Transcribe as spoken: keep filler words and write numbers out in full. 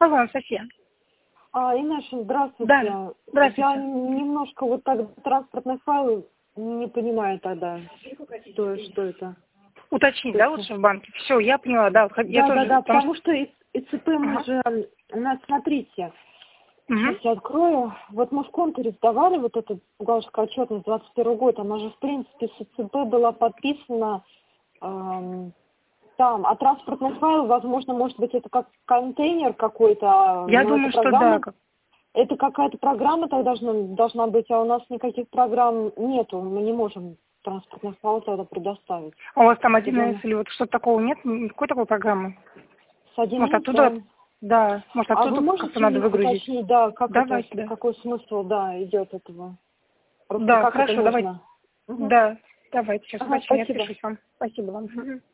Пожалуйста, София. А, Инесса, здравствуйте. Да, здравствуйте. Я немножко вот так транспортный файл не понимаю тогда, что, что это. Уточнить, да, лучше в банке? Все, я поняла, да. Вот я Да, тоже, да, да, потому потому что И- ИЦП мы Ага. же, у нас, смотрите, Мгм. сейчас я открою. Вот мы в контуре сдавали вот эту бухгалтерскую отчетность двадцать первый год, она же, в принципе, с ИЦП была подписана эм, там, а транспортный файл, возможно, может быть, это как контейнер какой-то, Я но думаю, это что да. программа, как- это какая-то программа тогда должна, должна быть, а у нас никаких программ нету, мы не можем транспортный файл тогда предоставить. А у вас там один Тогда эс или вот что-то такого нет? Никакой такой программы? с один Может, эс, оттуда, да. да, может, А вы оттуда как-то можете надо мне выгрузить? уточнить, да, как это, Давайте, да. какой смысл, да, идет этого? Просто Да, как это хорошо, давайте. можно? Мгм. Да, давайте, сейчас Ага, уточню, я спасибо. отпишусь вам. Спасибо вам. Мгм.